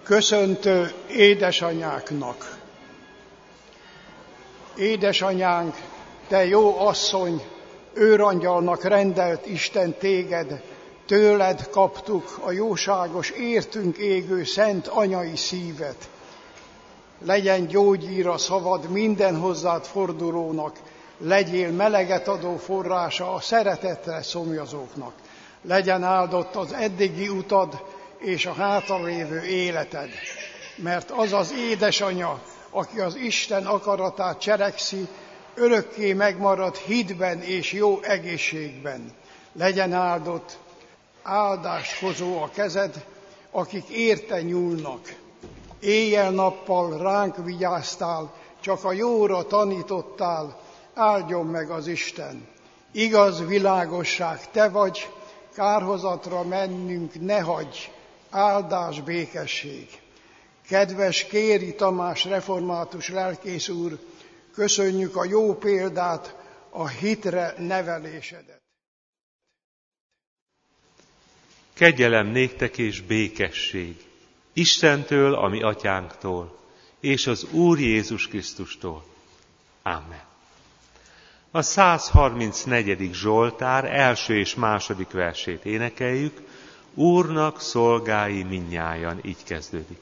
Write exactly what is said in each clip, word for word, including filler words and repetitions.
Köszöntő édesanyáknak. Édesanyánk, te jó asszony, őrangyalnak rendelt Isten téged, tőled kaptuk a jóságos, értünk égő szent anyai szívet. Legyen gyógyír a szavad minden hozzád fordulónak, legyél meleget adó forrása a szeretetre szomjazóknak. Legyen áldott az eddigi utad és a hátralévő életed, mert az az édesanya, aki az Isten akaratát cselekszi, örökké megmarad hitben és jó egészségben. Legyen áldott, áldást hozó a kezed, akik érte nyúlnak. Éjjel-nappal ránk vigyáztál, csak a jóra tanítottál, áldjon meg az Isten. Igaz világosság te vagy, kárhozatra mennünk ne hagyj, áldás, békesség. Kedves Kéri Tamás református lelkész úr, köszönjük a jó példát, a hitre nevelésedet. Kegyelem néktek és békesség Istentől, a mi atyánktól, és az Úr Jézus Krisztustól. Amen. A száz harmincnegyedik Zsoltár első és második versét énekeljük. Úrnak szolgái mindnyájan, így kezdődik.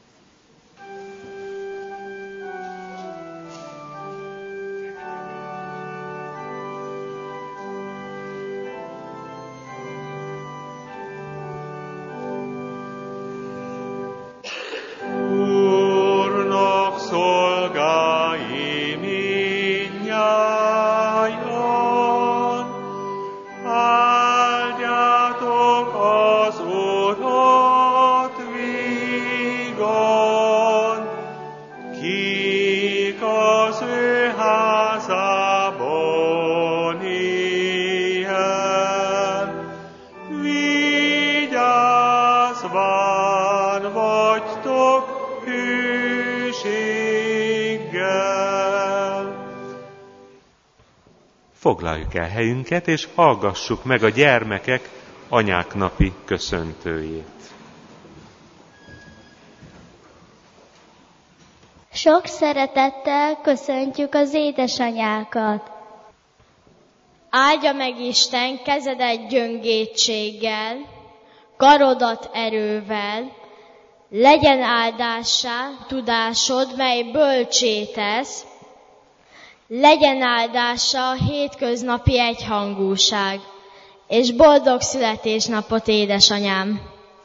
Foglaljuk el helyünket, és hallgassuk meg a gyermekek anyák napi köszöntőjét. Sok szeretettel köszöntjük az édesanyákat. Áldja meg Isten kezedet gyöngétséggel, karodat erővel, legyen áldássá tudásod, mely bölcsé tesz, legyen áldása a hétköznapi egyhangúság, és boldog születésnapot, édesanyám!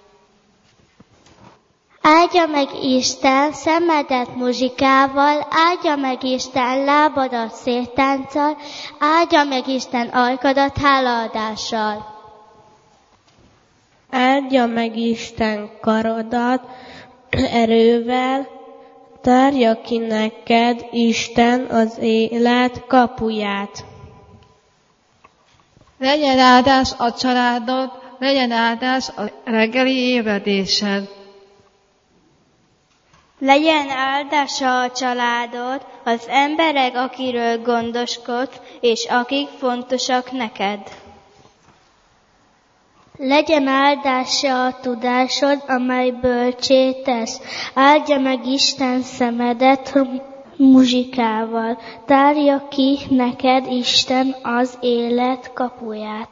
Áldja meg Isten szemedet muzsikával, áldja meg Isten lábadat széltánccal, áldja meg Isten ajkadat hálaadással. Áldja meg Isten karodat erővel, tárja ki neked Isten az élet kapuját. Legyen áldás a családod, legyen áldás a reggeli ébredésed. Legyen áldása a családod, az emberek, akiről gondoskodsz, és akik fontosak neked. Legyen áldása a tudásod, amely bölcsé tesz. Áldja meg Isten szemedet muzsikával. Tárja ki neked Isten az élet kapuját.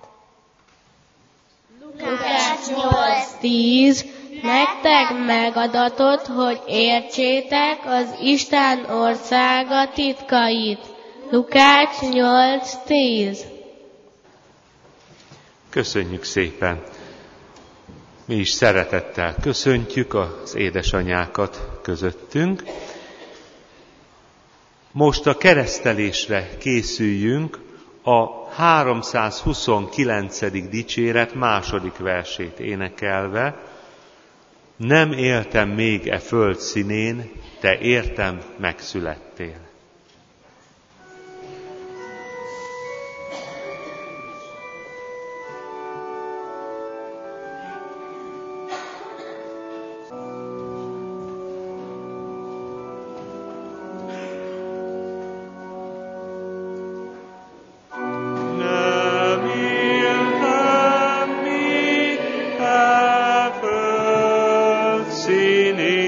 Lukács nyolc tíz. Nektek megadatott, hogy értsétek az Isten országa titkait. Lukács nyolc tíz. Köszönjük szépen! Mi is szeretettel köszöntjük az édesanyákat közöttünk. Most a keresztelésre készüljünk, a háromszázhuszonkilencedik dicséret második versét énekelve. Nem éltem még e föld színén, te értem megszülettél. Színén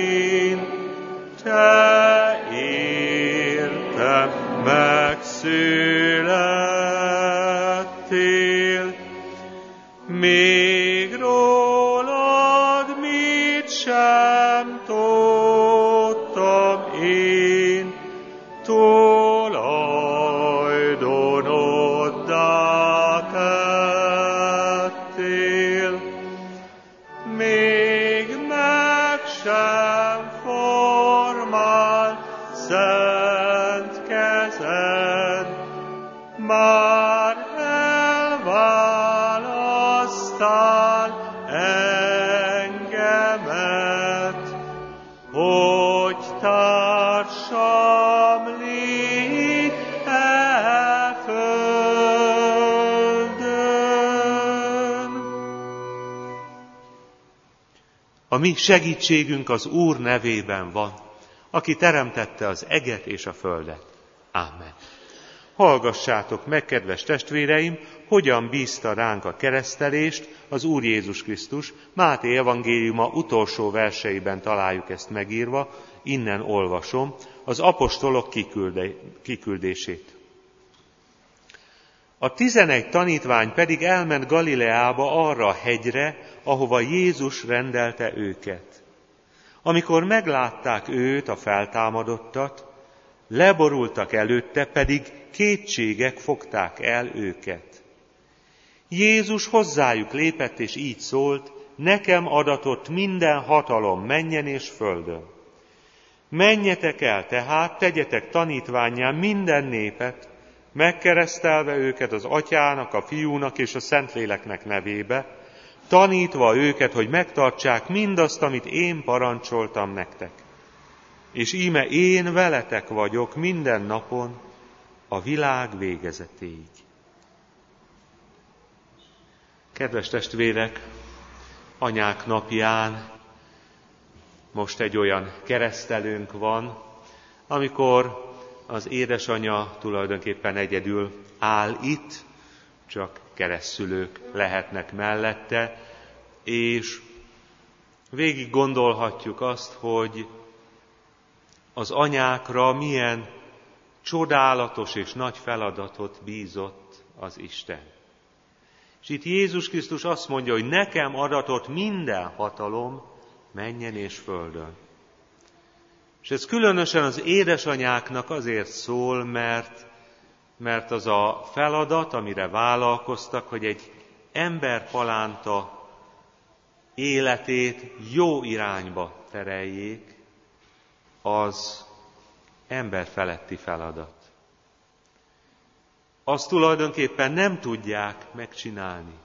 nem tudtam én tulajdonoddá tettél, még meg sem formál szent kezed, már elválasztál engemet, hogy társam légy e földön. A mi segítségünk az Úr nevében van, aki teremtette az eget és a földet. Ámen. Hallgassátok meg, kedves testvéreim, hogyan bízta ránk a keresztelést az Úr Jézus Krisztus. Máté evangéliuma utolsó verseiben találjuk ezt megírva, innen olvasom, az apostolok kikülde, kiküldését. A tizenegy tanítvány pedig elment Galileába arra a hegyre, ahova Jézus rendelte őket. Amikor meglátták őt, a feltámadottat, leborultak előtte, pedig kétségek fogták el őket. Jézus hozzájuk lépett, és így szólt, nekem adatott minden hatalom mennyen és földön. Menjetek el tehát, tegyetek tanítvánnyá minden népet, megkeresztelve őket az Atyának, a Fiúnak és a Szentléleknek nevébe, tanítva őket, hogy megtartsák mindazt, amit én parancsoltam nektek. És íme én veletek vagyok minden napon, a világ végezetéig. Kedves testvérek, anyák napján most egy olyan keresztelőnk van, amikor az édesanya tulajdonképpen egyedül áll itt, csak keresztszülők lehetnek mellette, és végig gondolhatjuk azt, hogy az anyákra milyen csodálatos és nagy feladatot bízott az Isten. És itt Jézus Krisztus azt mondja, hogy nekem adatott minden hatalom mennyen és földön. És ez különösen az édesanyáknak azért szól, mert, mert az a feladat, amire vállalkoztak, hogy egy emberpalánta életét jó irányba tereljék, az emberfeletti feladat. Azt tulajdonképpen nem tudják megcsinálni.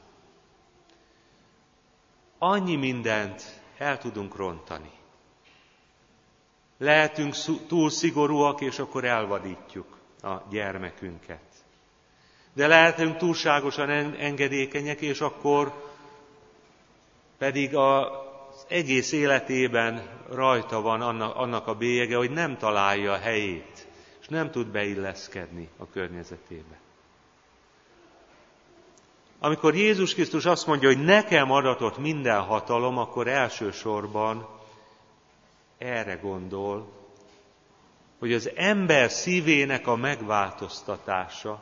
Annyi mindent el tudunk rontani. Lehetünk túl szigorúak, és akkor elvadítjuk a gyermekünket. De lehetünk túlságosan engedékenyek, és akkor pedig a az egész életében rajta van annak a bélyege, hogy nem találja a helyét, és nem tud beilleszkedni a környezetébe. Amikor Jézus Krisztus azt mondja, hogy nekem adatott minden hatalom, akkor elsősorban erre gondol, hogy az ember szívének a megváltoztatása,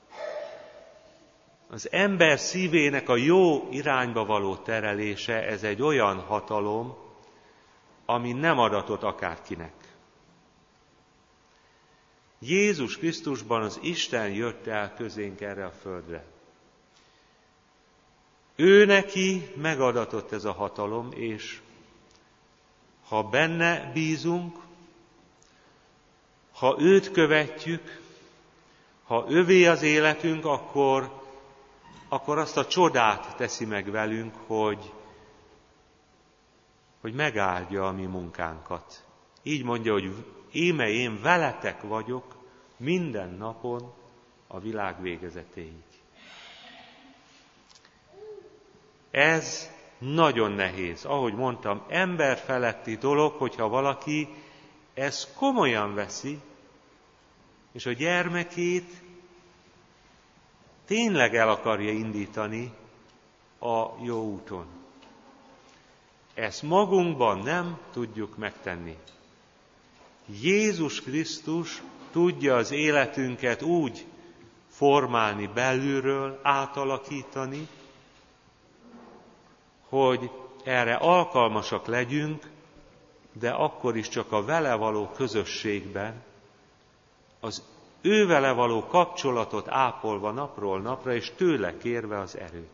az ember szívének a jó irányba való terelése, ez egy olyan hatalom, ami nem adatott akárkinek. Jézus Krisztusban az Isten jött el közénk erre a földre. Ő neki megadatott ez a hatalom, és ha benne bízunk, ha őt követjük, ha övé az életünk, akkor akkor azt a csodát teszi meg velünk, hogy, hogy megáldja a mi munkánkat. Így mondja, hogy íme én veletek vagyok minden napon a világ végezetéig. Ez nagyon nehéz. Ahogy mondtam, emberfeletti dolog, hogyha valaki ezt komolyan veszi, és a gyermekét tényleg el akarja indítani a jó úton. Ezt magunkban nem tudjuk megtenni. Jézus Krisztus tudja az életünket úgy formálni belülről, átalakítani, hogy erre alkalmasak legyünk, de akkor is csak a vele való közösségben, az ő vele való kapcsolatot ápolva napról napra, és tőle kérve az erőt.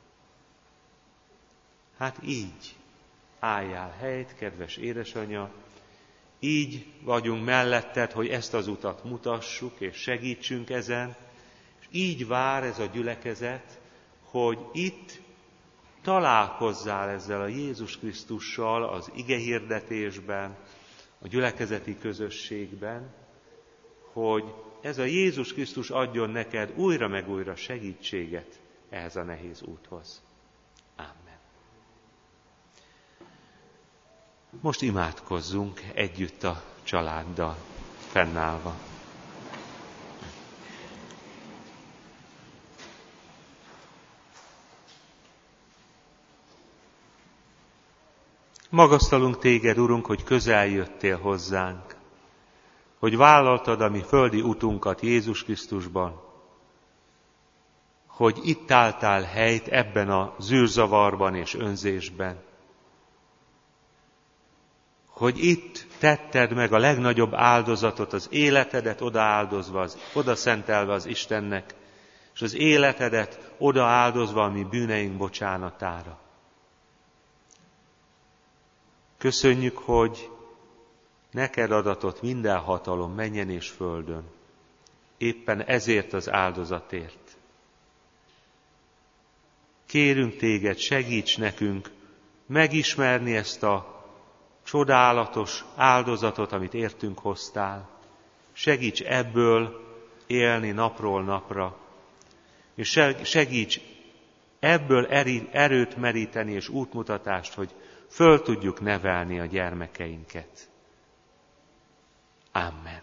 Hát így álljál helyt, kedves édesanyja, így vagyunk melletted, hogy ezt az utat mutassuk, és segítsünk ezen, és így vár ez a gyülekezet, hogy itt találkozzál ezzel a Jézus Krisztussal az igehirdetésben, a gyülekezeti közösségben, hogy ez a Jézus Krisztus adjon neked újra meg újra segítséget ehhez a nehéz úthoz. Amen. Most imádkozzunk együtt a családdal, fennállva. Magasztalunk téged, Urunk, hogy közel jöttél hozzánk, hogy vállaltad a mi földi utunkat Jézus Krisztusban, hogy itt álltál helyt ebben a zűrzavarban és önzésben, hogy itt tetted meg a legnagyobb áldozatot, az életedet odaáldozva, az, odaszentelve az Istennek, és az életedet odaáldozva a mi bűneink bocsánatára. Köszönjük, hogy neked adatott minden hatalom mennyen és földön, éppen ezért az áldozatért. Kérünk téged, segíts nekünk megismerni ezt a csodálatos áldozatot, amit értünk hoztál. Segíts ebből élni napról napra, és segíts ebből erőt meríteni és útmutatást, hogy föl tudjuk nevelni a gyermekeinket. Amen.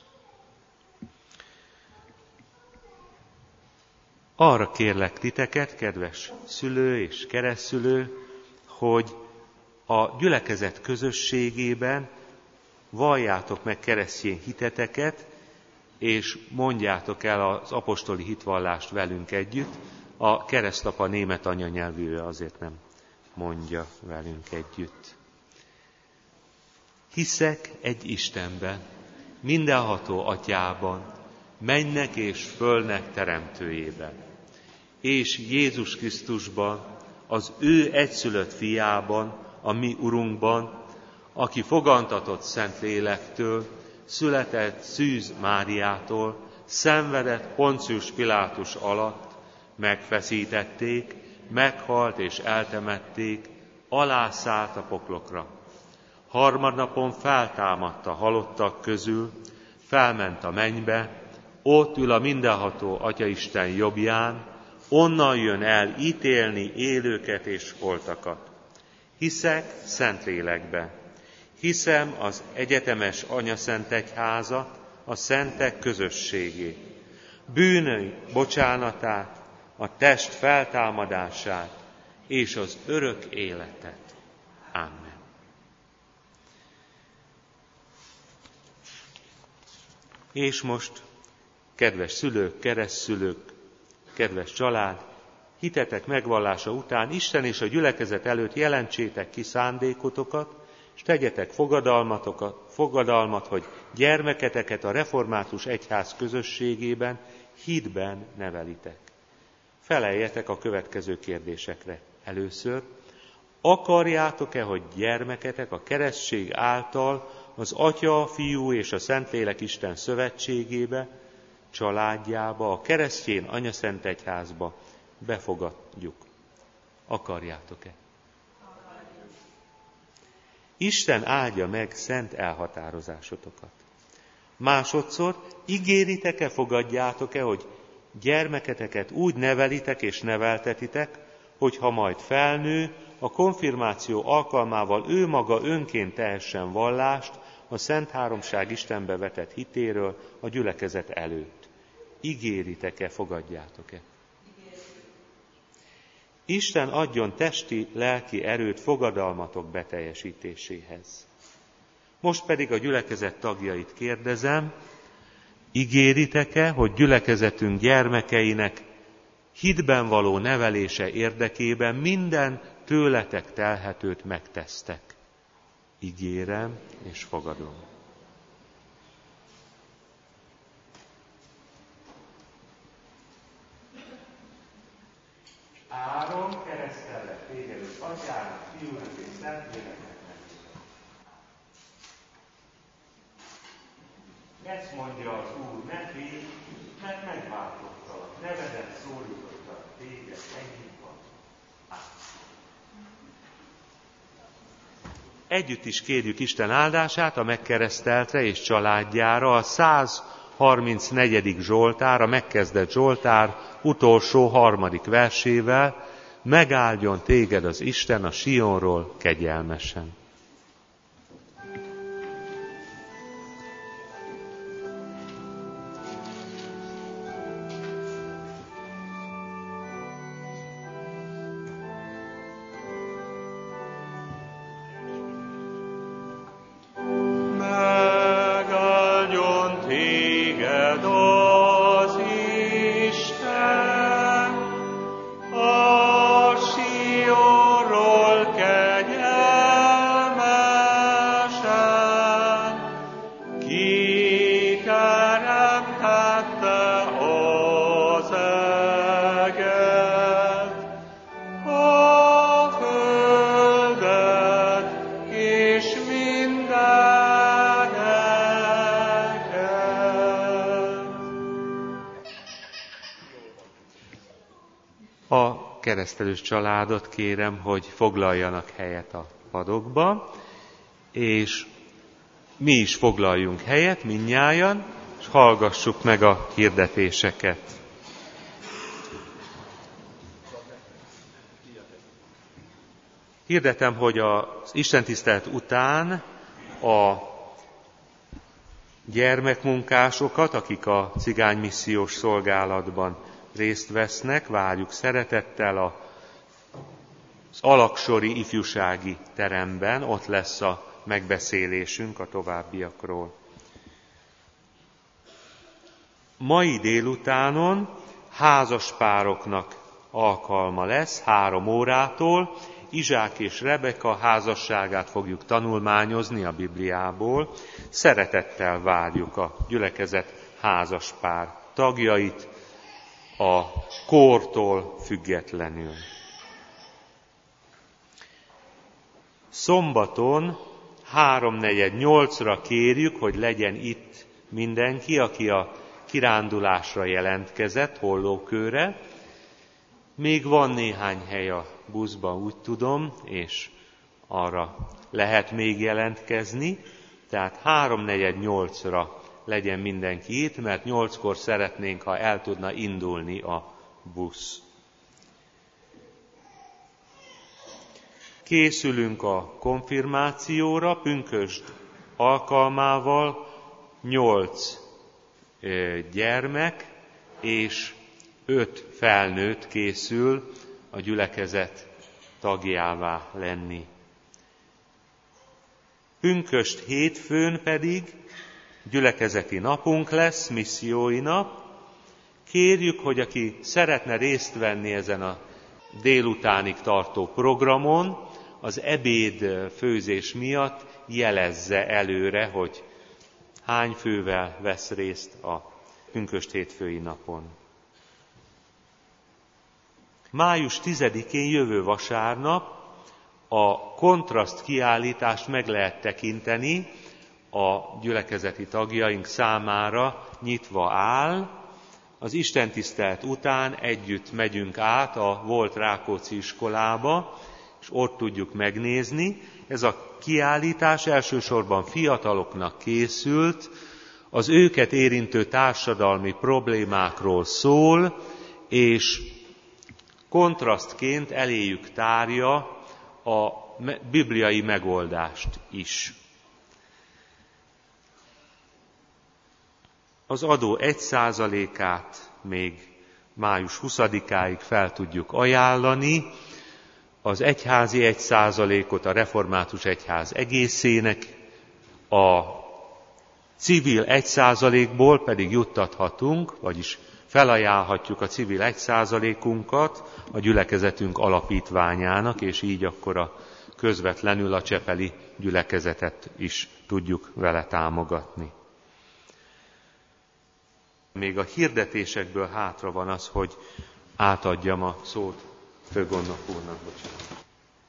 Arra kérlek titeket, kedves szülő és keresztszülő, hogy a gyülekezet közösségében valljátok meg keresztény hiteteket, és mondjátok el az apostoli hitvallást velünk együtt. A keresztapa német anyanyelvű, azért nem mondja velünk együtt. Hiszek egy Istenben, mindenható Atyában, mennek és földnek teremtőjében, és Jézus Krisztusban, az ő egyszülött fiában, a mi Urunkban, aki fogantatott Szentlélektől, született Szűz Máriától, szenvedett Poncius Pilátus alatt, megfeszítették, meghalt és eltemették, alászállt a poklokra. Harmadnapon feltámadt a halottak közül, felment a mennybe, ott ül a mindenható Atyaisten jobbján, onnan jön el ítélni élőket és holtakat. Hiszek Szentlélekbe, hiszem az egyetemes anyaszentegyházat, a szentek közösségét, bűnei bocsánatát, a test feltámadását és az örök életet. Amen. És most, kedves szülők, keresztszülők, kedves család, hitetek megvallása után Isten és a gyülekezet előtt jelentsétek ki szándékotokat, és tegyetek fogadalmat, hogy gyermeketeket a református egyház közösségében, hitben nevelitek. Feleljetek a következő kérdésekre. Először, akarjátok-e, hogy gyermeketek a keresztség által az Atya, Fiú és a Szentlélek Isten szövetségébe, családjába, a keresztény anyaszentegyházba befogadjuk? Akarjátok-e? Isten áldja meg szent elhatározásotokat. Másodszor, ígéritek-e, fogadjátok-e, hogy gyermeketeket úgy nevelitek és neveltetitek, hogy ha majd felnő, a konfirmáció alkalmával ő maga önként tehessen vallást a Szent Háromság Istenbe vetett hitéről a gyülekezet előtt. Ígéritek-e, fogadjátok-e? Isten adjon testi, lelki erőt fogadalmatok beteljesítéséhez. Most pedig a gyülekezet tagjait kérdezem, ígéritek-e, hogy gyülekezetünk gyermekeinek hitben való nevelése érdekében minden tőletek telhetőt megtesztek? ígérem és fogadom. Áron, keresztellek téged az Atyának, Fiúnak és Szentléleknek nevében. Ezt mondja az Úr, ne félj, mert megváltottalak, nevedet szólítottak téged, ennyi van. Együtt is kérjük Isten áldását a megkereszteltre és családjára, a száz harmincnegyedik Zsoltár, a megkezdett Zsoltár utolsó harmadik versével: megáldjon téged az Isten a Sionról kegyelmesen. Keresztelős családot kérem, hogy foglaljanak helyet a padokba, és mi is foglaljunk helyet mindnyájan, és hallgassuk meg a hirdetéseket. Hirdetem, hogy az istentisztelet után a gyermekmunkásokat, akik a cigánymissziós szolgálatban részt vesznek, várjuk szeretettel az Alaksori ifjúsági teremben, ott lesz a megbeszélésünk a továbbiakról. Mai délutánon házaspároknak alkalma lesz három órától, Izsák és Rebeka házasságát fogjuk tanulmányozni a Bibliából. Szeretettel várjuk a gyülekezet házaspár tagjait, a kortól függetlenül. Szombaton háromnegyed nyolcra kérjük, hogy legyen itt mindenki, aki a kirándulásra jelentkezett, Hollókőre. Még van néhány hely a buszban, úgy tudom, és arra lehet még jelentkezni, tehát háromnegyed nyolcra legyen mindenki itt, mert nyolckor szeretnénk, ha el tudna indulni a busz. Készülünk a konfirmációra, pünkösd alkalmával nyolc gyermek és öt felnőtt készül a gyülekezet tagjává lenni. Pünkösd hétfőn pedig gyülekezeti napunk lesz, missziói nap. Kérjük, hogy aki szeretne részt venni ezen a délutánig tartó programon, az ebéd főzés miatt jelezze előre, hogy hány fővel vesz részt a pünkösd hétfői napon. május tizedikén, jövő vasárnap a kontraszt kiállítást meg lehet tekinteni, a gyülekezeti tagjaink számára nyitva áll. Az istentisztelet után együtt megyünk át a volt Rákóczi iskolába, és ott tudjuk megnézni. Ez a kiállítás elsősorban fiataloknak készült, az őket érintő társadalmi problémákról szól, és kontrasztként eléjük tárja a bibliai megoldást is. Az adó egy százalékát még május huszadikáig fel tudjuk ajánlani, az egyházi egy százalékot a református egyház egészének, a civil egy százalékból pedig juttathatunk, vagyis felajánlhatjuk a civil egy százalékunkat a gyülekezetünk alapítványának, és így akkor a közvetlenül a csepeli gyülekezetet is tudjuk vele támogatni. Még a hirdetésekből hátra van az, hogy átadjam a szót főgondnok úrnak. Bocsánat.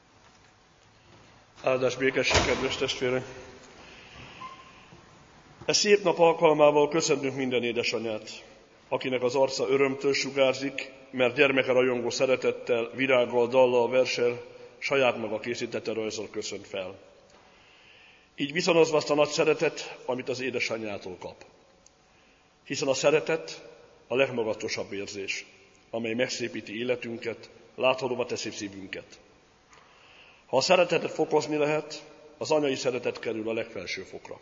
Áldás békesség, kedves testvérek! E szép nap alkalmával köszöntünk minden édesanyát, akinek az arca örömtől sugárzik, mert gyermeke rajongó szeretettel, virággal, dallal, verssel, saját maga készítette rajzol köszönt fel. Így viszonozva azt a nagy szeretet, amit az édesanyjától kap. Hiszen a szeretet a legmagasztosabb érzés, amely megszépíti életünket, láthatóvá teszi szívünket. Ha a szeretetet fokozni lehet, az anyai szeretet kerül a legfelső fokra.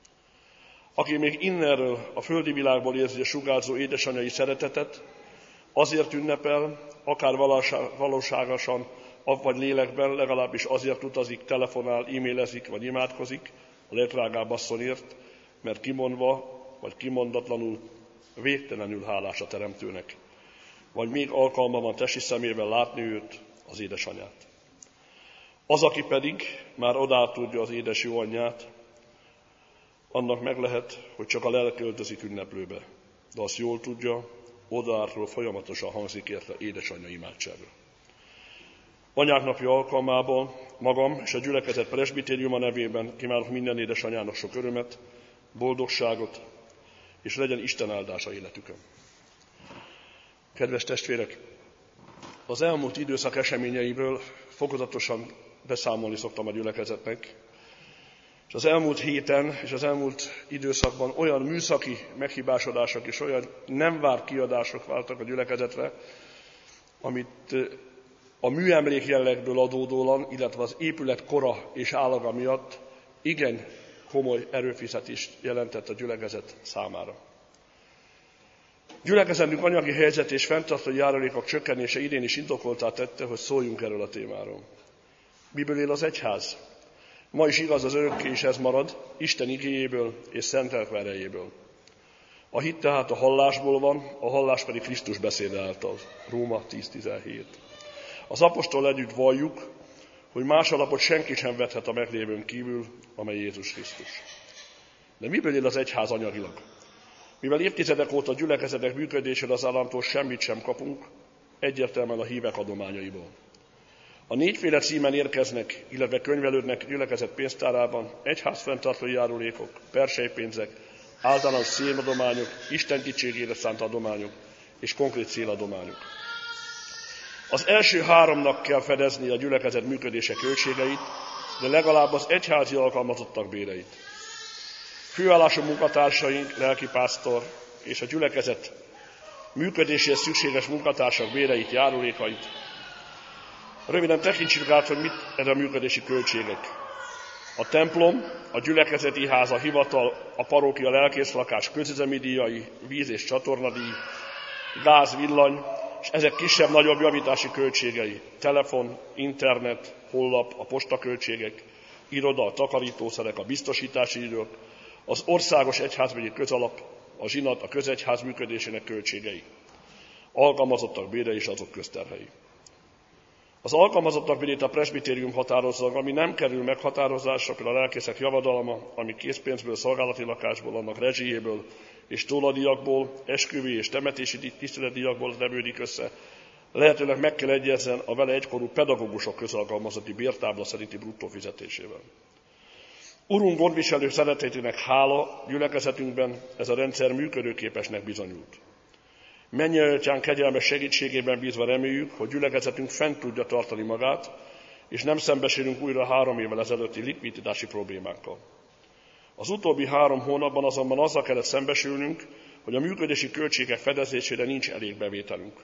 Aki még innenről, a földi világból érzi a sugárzó édesanyai szeretetet, azért ünnepel, akár valóságosan, vagy lélekben, legalábbis azért utazik, telefonál, e-mailezik, vagy imádkozik a legdrágább asszonyért, mert kimondva, vagy kimondatlanul, végtelenül hálás a Teremtőnek, vagy még alkalma van testi szemével látni őt, az édesanyát. Az, aki pedig már odát tudja az édes jó anyját, annak meg lehet, hogy csak a lelke öltözik ünneplőbe, de azt jól tudja, odaátról folyamatosan hangzik érte édesanyja imádsága. Anyák napja alkalmában magam és a gyülekezet presbitériuma nevében kívánok minden édesanyának sok örömet, boldogságot, és legyen Isten áldása életükön. Kedves testvérek, az elmúlt időszak eseményeiből fokozatosan beszámolni szoktam a gyülekezetnek, és az elmúlt héten és az elmúlt időszakban olyan műszaki meghibásodások és olyan nem várt kiadások váltak a gyülekezetre, amit a műemlék jellegből adódóan, illetve az épület kora és állaga miatt igen komoly erőfizetést jelentett a gyülekezet számára. Gyülekezetünk anyagi helyzet és fenntartó járulékok csökkenése idén is indokoltá tette, hogy szóljunk erről a témáról. Miből él az egyház? Ma is igaz, az örökké is ez marad, Isten igéjéből és szenteltve erejéből. A hit tehát a hallásból van, a hallás pedig Krisztus beszéde által. Róma tíz tizenhét. Az apostol együtt valljuk, hogy más alapot senki sem vethet a meglévőn kívül, amely Jézus Krisztus. De miből él az egyház anyagilag? Mivel évtizedek óta gyülekezetek működésére az államtól semmit sem kapunk, egyértelműen a hívek adományaiból. A négyféle címen érkeznek, illetve könyvelődnek gyülekezet pénztárában egyház fenntartói járulékok, perselypénzek, általános szénadományok, Isten dicsségére szánt adományok és konkrét céladományok. Az első háromnak kell fedezni a gyülekezet működése költségeit, de legalább az egyházi alkalmazottak béreit. Főállású munkatársaink, lelkipásztor és a gyülekezet működéséhez szükséges munkatársak béreit, járulékait. Röviden tekintsük át, hogy mit ez a működési költségek. A templom, a gyülekezeti ház, a hivatal, a parókia lelkészlakás közüzemi díjai, víz- és csatornadíj, gáz, villany, és ezek kisebb-nagyobb javítási költségei. Telefon, internet, honlap, a postaköltségek, iroda, a takarítószerek, a biztosítási idők, az országos egyházmegyi közalap, a zsinat, a közegyház működésének költségei. Alkalmazottak bére és azok közterhei. Az alkalmazottak bérét a presbitérium határozza, ami nem kerül meghatározásra, például a lelkészek javadalma, ami készpénzből, szolgálati lakásból, annak rezsijéből és tóladiakból, esküvői és temetési tiszteletdíjakból levődik össze, lehetőleg meg kell egyezzen a vele egykorú pedagógusok közalkalmazotti bértábla szerinti bruttó fizetésével. Urunk gondviselő szeretetének hála gyülekezetünkben ez a rendszer működőképesnek bizonyult. Mennyei Atyánk kegyelmes segítségében bízva reméljük, hogy gyülekezetünk fent tudja tartani magát, és nem szembesülünk újra három évvel ezelőtti likviditási problémákkal. Az utóbbi három hónapban azonban azzal kellett szembesülnünk, hogy a működési költségek fedezésére nincs elég bevételünk.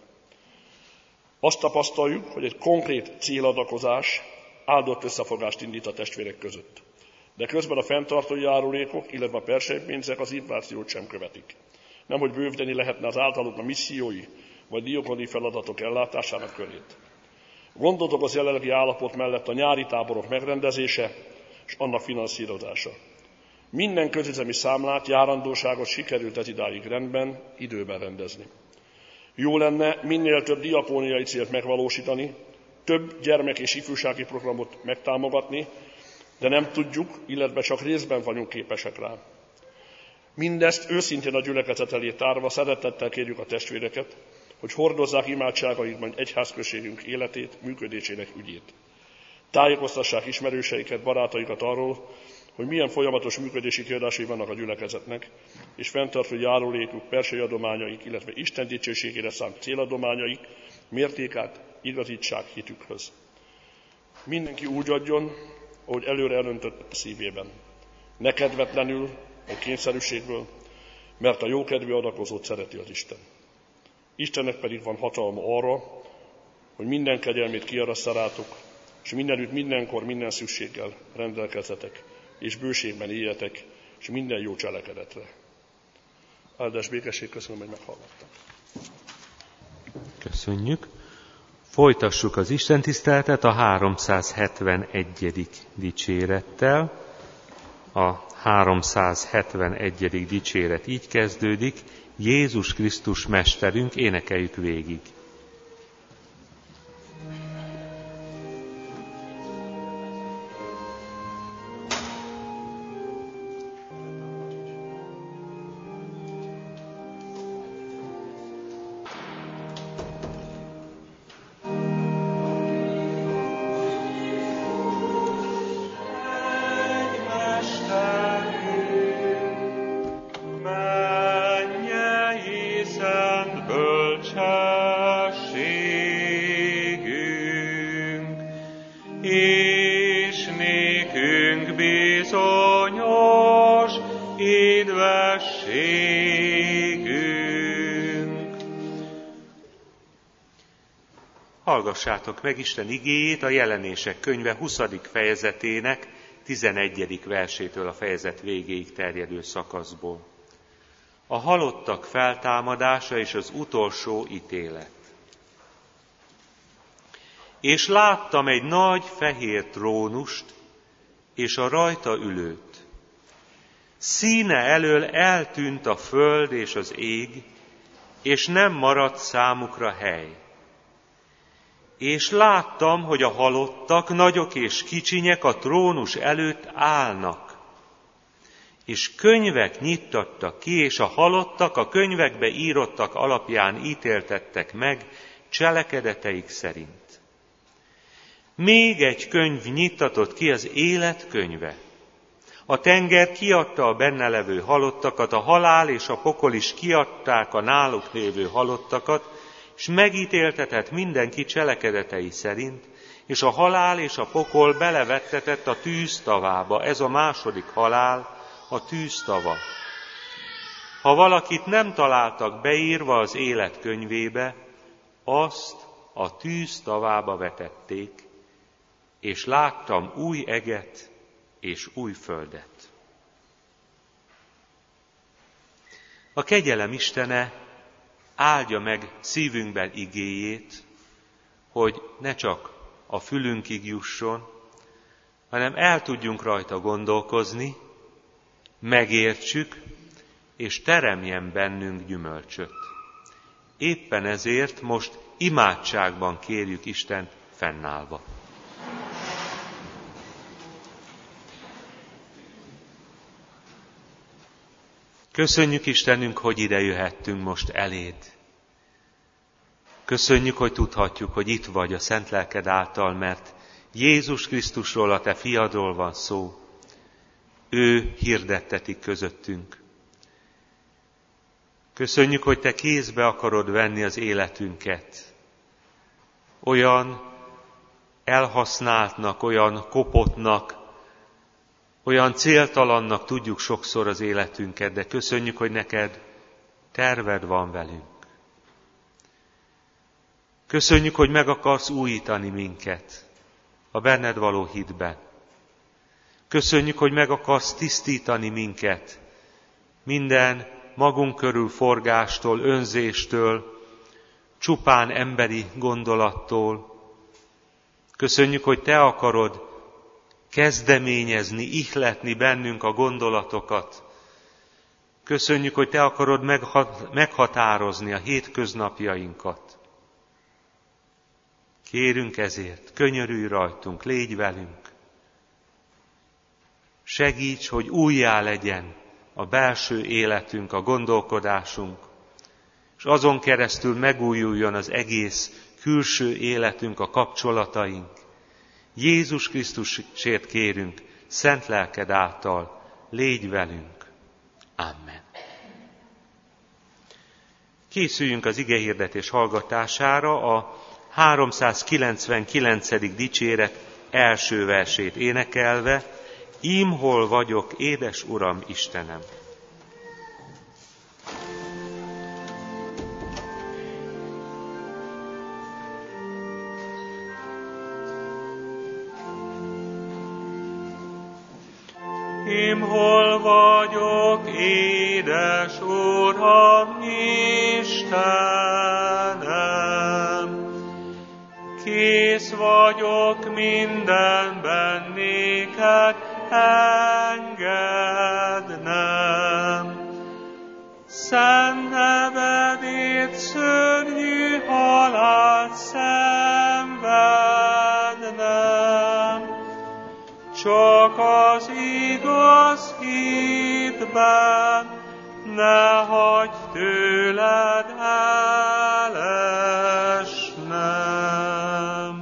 Azt tapasztaljuk, hogy egy konkrét céladakozás áldott összefogást indít a testvérek között. De közben a fenntartó járulékok, illetve a perselypénzek az inflációt sem követik. Nemhogy bővíteni lehetne az általuk a missziói vagy diakoni feladatok ellátásának körét. Gondot okoz jelenlegi állapot mellett a nyári táborok megrendezése és annak finanszírozása. Minden közüzemi számlát, járandóságot sikerült ez idáig rendben, időben rendezni. Jó lenne minél több diakóniai célt megvalósítani, több gyermek és ifjúsági programot megtámogatni, de nem tudjuk, illetve csak részben vagyunk képesek rá. Mindezt őszintén a gyülekezet elé tárva szeretettel kérjük a testvéreket, hogy hordozzák imádságaikban egyházközségünk életét, működésének ügyét. Tájékoztassák ismerőseiket, barátaikat arról, hogy milyen folyamatos működési kiadásai vannak a gyülekezetnek, és fenntartó járulékuk, persei adományaik, illetve Isten dicsőségére szánt céladományaik mértékát igazítsák hitükhöz. Mindenki úgy adjon, ahogy előre elöntött a szívében. Ne kedvetlenül, vagy kényszerűségből, mert a jókedvű adakozót szereti az Isten. Istennek pedig van hatalma arra, hogy minden kegyelmét kiarassza rátok, és mindenütt, mindenkor, minden szükséggel rendelkezzetek, és bőségben éljetek, és minden jó cselekedetre. Áldás békesség, köszönöm, hogy meghallgattak. Köszönjük. Folytassuk az istentiszteletet a háromszázhetvenegyedik dicsérettel. A háromszázhetvenegyedik dicséret így kezdődik: Jézus Krisztus Mesterünk, énekeljük végig. Hallgassátok meg Isten igéjét a Jelenések könyve huszadik fejezetének tizenegyedik versétől a fejezet végéig terjedő szakaszból. A halottak feltámadása és az utolsó ítélet. És láttam egy nagy fehér trónust, és a rajta ülőt. Színe elől eltűnt a föld és az ég, és nem maradt számukra hely. És láttam, hogy a halottak, nagyok és kicsinyek a trónus előtt állnak. És könyvek nyittattak ki, és a halottak a könyvekbe írottak alapján ítéltettek meg cselekedeteik szerint. Még egy könyv nyittatott ki, az élet könyve. A tenger kiadta a benne levő halottakat, a halál és a pokol is kiadták a náluk lévő halottakat, és megítéltetett mindenki cselekedetei szerint, és a halál és a pokol belevettetett a tűztavába. Ez a második halál, a tűztava. Ha valakit nem találtak beírva az élet könyvébe, azt a tűztavába vetették, és láttam új eget és új földet. A kegyelem Istene áldja meg szívünkben igéjét, hogy ne csak a fülünkig jusson, hanem el tudjunk rajta gondolkozni, megértsük, és teremjen bennünk gyümölcsöt. Éppen ezért most imádságban kérjük Istent fennállva. Köszönjük, Istenünk, hogy ide jöhettünk most eléd. Köszönjük, hogy tudhatjuk, hogy itt vagy a szent lelked által, mert Jézus Krisztusról, a te fiadról van szó. Ő hirdettetik közöttünk. Köszönjük, hogy te kézbe akarod venni az életünket. Olyan elhasználtnak, olyan kopottnak, olyan céltalannak tudjuk sokszor az életünket, de köszönjük, hogy neked terved van velünk. Köszönjük, hogy meg akarsz újítani minket a benned való hitben. Köszönjük, hogy meg akarsz tisztítani minket minden magunk körül forgástól, önzéstől, csupán emberi gondolattól. Köszönjük, hogy te akarod kezdeményezni, ihletni bennünk a gondolatokat. Köszönjük, hogy te akarod meghatározni a hétköznapjainkat. Kérünk ezért, könyörülj rajtunk, légy velünk. Segíts, hogy újjá legyen a belső életünk, a gondolkodásunk, és azon keresztül megújuljon az egész külső életünk, a kapcsolataink. Jézus Krisztusért kérünk, szent lelked által, légy velünk. Amen. Készüljünk az igehirdetés hallgatására, a háromszázkilencvenkilencedik dicséret első versét énekelve, Ím hol vagyok, édes Uram Istenem. Ím hol vagyok, édes Uram Istenem, kész vagyok mindenben néked engednem. Szent nevedét szörnyű halált szenvednem, csak az igaz hitben ne hagyj tőled elesnem.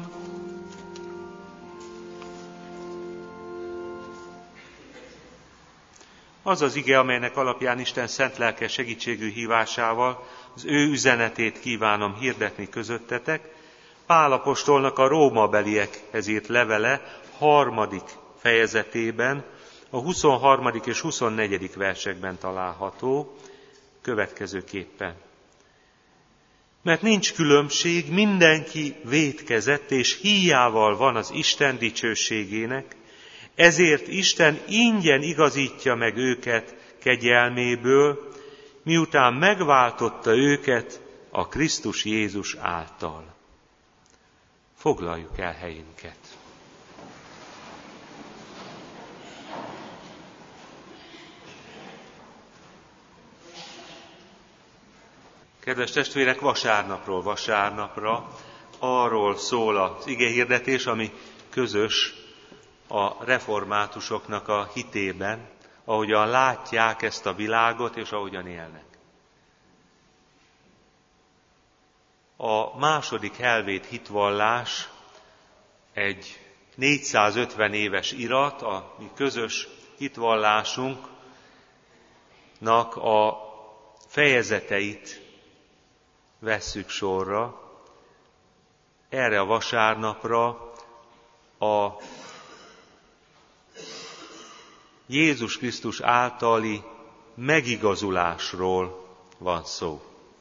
Az az ige, amelynek alapján Isten szent lelke segítségű hívásával az ő üzenetét kívánom hirdetni közöttetek, Pál apostolnak a rómabeliekhez írt levele harmadik fejezetében, a huszonharmadik és huszonnegyedik versekben található következőképpen. Mert nincs különbség, mindenki vétkezett és híjával van az Isten dicsőségének, ezért Isten ingyen igazítja meg őket kegyelméből, miután megváltotta őket a Krisztus Jézus által. Foglaljuk el helyünket. Kedves testvérek, vasárnapról vasárnapra arról szól az igehirdetés, ami közös a reformátusoknak a hitében, ahogyan látják ezt a világot, és ahogyan élnek. A második helvét hitvallás egy négyszázötven éves irat, a mi közös hitvallásunknak a fejezeteit vesszük sorra. Erre a vasárnapra a Jézus Krisztus általi megigazulásról van szó.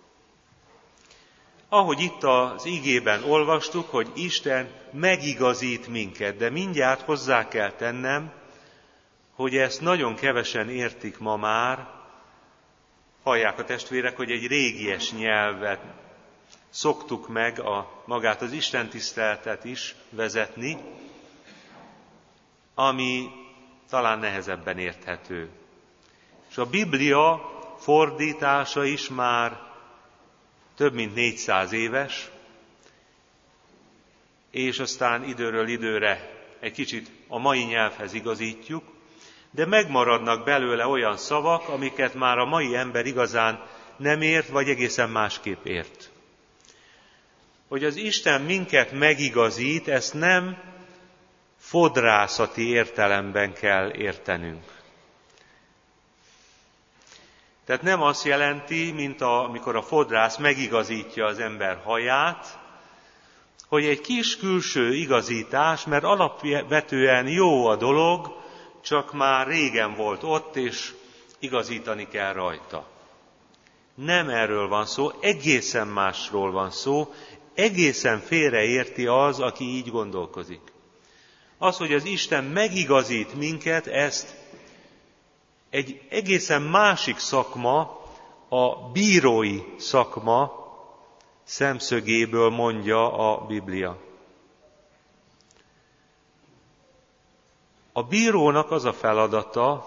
Ahogy itt az igében olvastuk, hogy Isten megigazít minket, de mindjárt hozzá kell tennem, hogy ezt nagyon kevesen értik ma már. Hallják a testvérek, hogy egy régies nyelvet szoktuk meg a, magát az istentiszteletet is vezetni, ami talán nehezebben érthető. És a Biblia fordítása is már több mint négyszáz éves, és aztán időről időre egy kicsit a mai nyelvhez igazítjuk, de megmaradnak belőle olyan szavak, amiket már a mai ember igazán nem ért, vagy egészen másképp ért. Hogy az Isten minket megigazít, ezt nem fodrászati értelemben kell értenünk. Tehát nem azt jelenti, mint a, amikor a fodrász megigazítja az ember haját, hogy egy kis külső igazítás, mert alapvetően jó a dolog, csak már régen volt ott, és igazítani kell rajta. Nem erről van szó, egészen másról van szó, egészen félreérti az, aki így gondolkozik. Az, hogy az Isten megigazít minket, ezt egy egészen másik szakma, a bírói szakma szemszögéből mondja a Biblia. A bírónak az a feladata,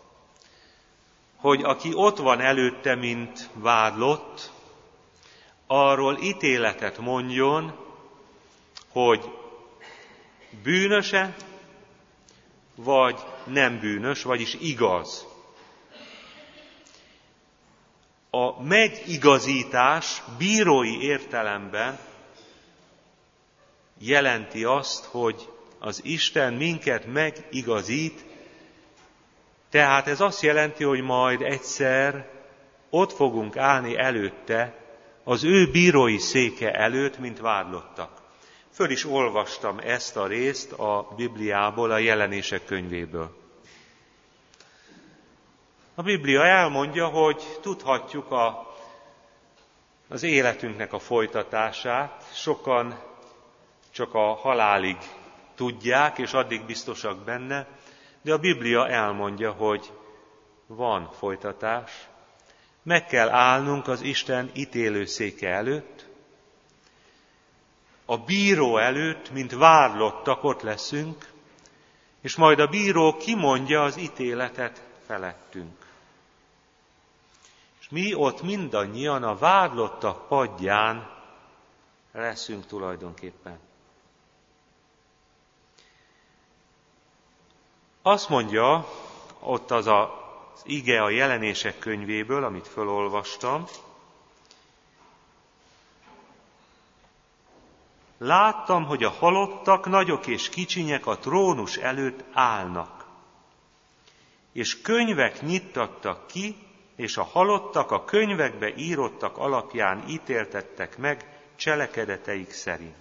hogy aki ott van előtte, mint vádlott, arról ítéletet mondjon, hogy bűnöse, vagy nem bűnös, vagyis igaz. A megigazítás bírói értelemben jelenti azt, hogy az Isten minket megigazít, tehát ez azt jelenti, hogy majd egyszer ott fogunk állni előtte, az ő bírói széke előtt, mint vádlottak. Föl is olvastam ezt a részt a Bibliából, a Jelenések könyvéből. A Biblia elmondja, hogy tudhatjuk a, az életünknek a folytatását, sokan csak a halálig tudják, és addig biztosak benne, de a Biblia elmondja, hogy van folytatás, meg kell állnunk az Isten ítélőszéke előtt, a bíró előtt, mint vádlottak ott leszünk, és majd a bíró kimondja az ítéletet felettünk. És mi ott mindannyian a vádlottak padján leszünk tulajdonképpen. Azt mondja ott az a, az ige a Jelenések könyvéből, amit fölolvastam, láttam, hogy a halottak, nagyok és kicsinyek a trónus előtt állnak, és könyvek nyittattak ki, és a halottak a könyvekbe írottak alapján ítéltettek meg cselekedeteik szerint.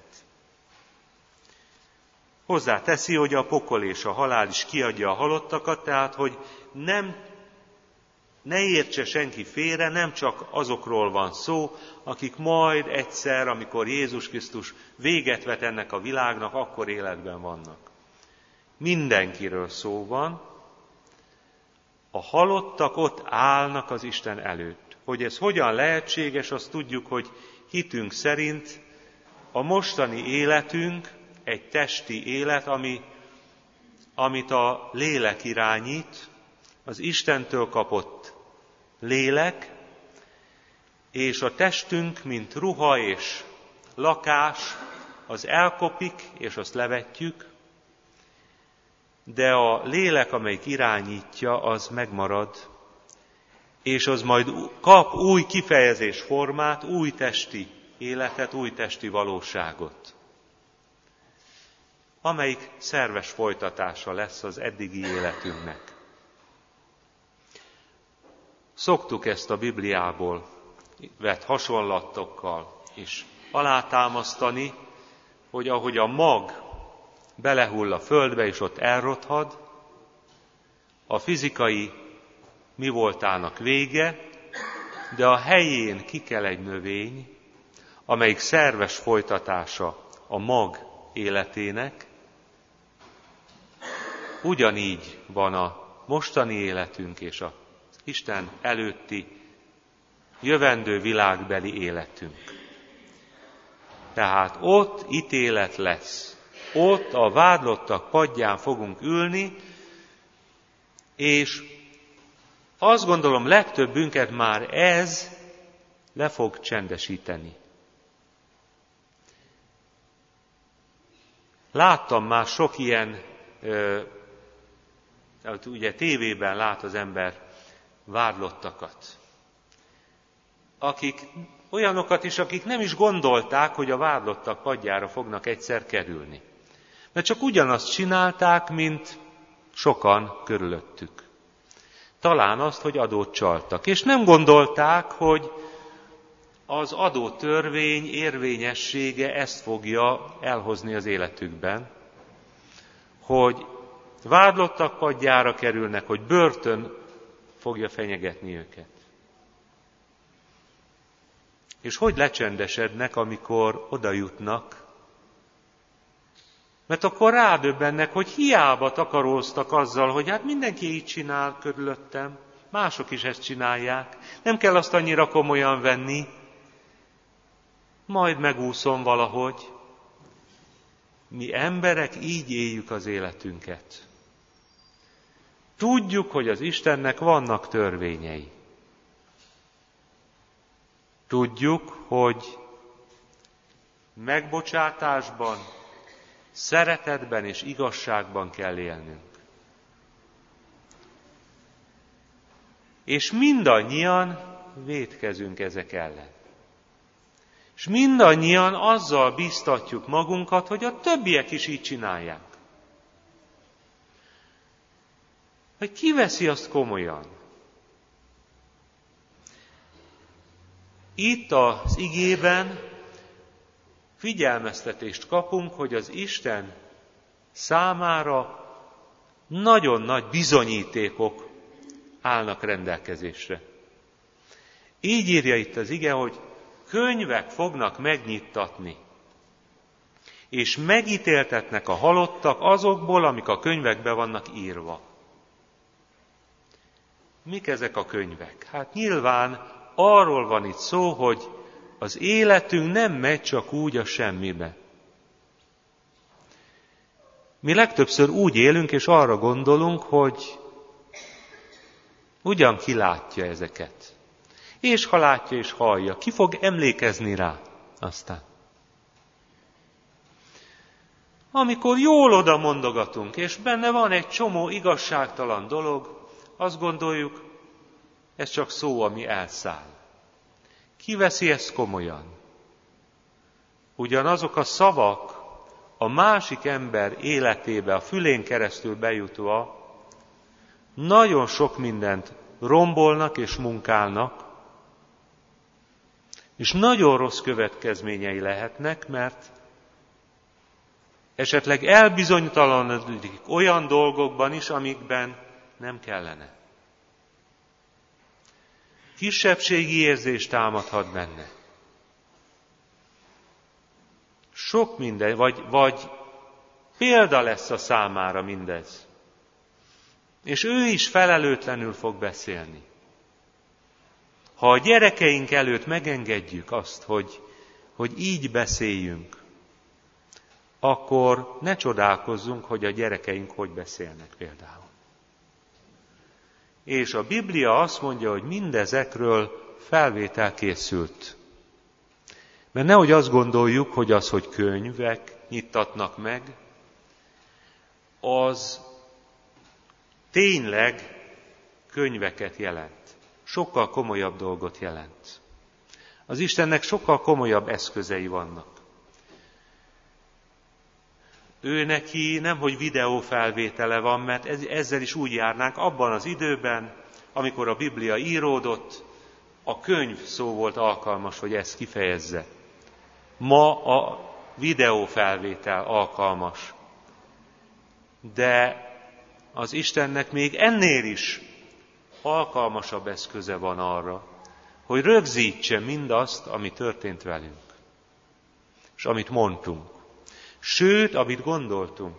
Hozzá teszi, hogy a pokol és a halál is kiadja a halottakat, tehát, hogy nem, ne értse senki félre, nem csak azokról van szó, akik majd egyszer, amikor Jézus Krisztus véget vet ennek a világnak, akkor életben vannak. Mindenkiről szó van. A halottak ott állnak az Isten előtt. Hogy ez hogyan lehetséges, azt tudjuk, hogy hitünk szerint a mostani életünk egy testi élet, ami, amit a lélek irányít, az Istentől kapott lélek, és a testünk, mint ruha és lakás, az elkopik, és azt levetjük, de a lélek, amelyik irányítja, az megmarad, és az majd kap új kifejezés formát, új testi életet, új testi valóságot, amelyik szerves folytatása lesz az eddigi életünknek. Szoktuk ezt a Bibliából vett hasonlatokkal is alátámasztani, hogy ahogy a mag belehull a földbe, és ott elrothad, a fizikai mi voltának vége, de a helyén kikel egy növény, amelyik szerves folytatása a mag életének. Ugyanígy van a mostani életünk és az Isten előtti jövendő világbeli életünk. Tehát ott ítélet lesz. Ott a vádlottak padján fogunk ülni, és azt gondolom, legtöbbünket már ez le fog csendesíteni. Láttam már sok ilyen, ugye tévében lát az ember vádlottakat, akik, olyanokat is, akik nem is gondolták, hogy a vádlottak padjára fognak egyszer kerülni. Mert csak ugyanazt csinálták, mint sokan körülöttük. Talán azt, hogy adót csaltak. És nem gondolták, hogy az adótörvény érvényessége ezt fogja elhozni az életükben, hogy vádlottak padjára kerülnek, hogy börtön fogja fenyegetni őket. És hogy lecsendesednek, amikor oda jutnak, mert akkor rádöbbennek, hogy hiába takaróztak azzal, hogy hát mindenki így csinál körülöttem, mások is ezt csinálják, nem kell azt annyira komolyan venni, majd megúszom valahogy. Mi emberek így éljük az életünket. Tudjuk, hogy az Istennek vannak törvényei. Tudjuk, hogy megbocsátásban Szeretetben és igazságban kell élnünk. És mindannyian vétkezünk ezek ellen. És mindannyian azzal bíztatjuk magunkat, hogy a többiek is így csinálják. Hogy ki veszi azt komolyan? Itt az igében figyelmeztetést kapunk, hogy az Isten számára nagyon nagy bizonyítékok állnak rendelkezésre. Így írja itt az ige, hogy könyvek fognak megnyittatni, és megítéltetnek a halottak azokból, amik a könyvekbe vannak írva. Mik ezek a könyvek? Hát nyilván arról van itt szó, hogy az életünk nem megy csak úgy a semmibe. Mi legtöbbször úgy élünk, és arra gondolunk, hogy ugyan ki látja ezeket. És ha látja és hallja, ki fog emlékezni rá aztán. Amikor jól oda mondogatunk, és benne van egy csomó igazságtalan dolog, azt gondoljuk, ez csak szó, ami elszáll. Ki veszi ezt komolyan? Ugyanazok a szavak a másik ember életébe a fülén keresztül bejutva nagyon sok mindent rombolnak és munkálnak, és nagyon rossz következményei lehetnek, mert esetleg elbizonytalanodik olyan dolgokban is, amikben nem kellene. Kisebbségi érzés támadhat benne. Sok minden, vagy, vagy példa lesz a számára mindez. És ő is felelőtlenül fog beszélni. Ha a gyerekeink előtt megengedjük azt, hogy, hogy így beszéljünk, akkor ne csodálkozzunk, hogy a gyerekeink hogy beszélnek például. És a Biblia azt mondja, hogy mindezekről felvétel készült. Mert nehogy azt gondoljuk, hogy az, hogy könyvek nyittatnak meg, az tényleg könyveket jelent. Sokkal komolyabb dolgot jelent. Az Istennek sokkal komolyabb eszközei vannak. Ő neki nemhogy videófelvétele van, mert ezzel is úgy járnánk abban az időben, amikor a Biblia íródott, a könyv szó volt alkalmas, hogy ezt kifejezze. Ma a videófelvétel alkalmas. De az Istennek még ennél is alkalmasabb eszköze van arra, hogy rögzítse mindazt, ami történt velünk, és amit mondtunk. Sőt, amit gondoltunk.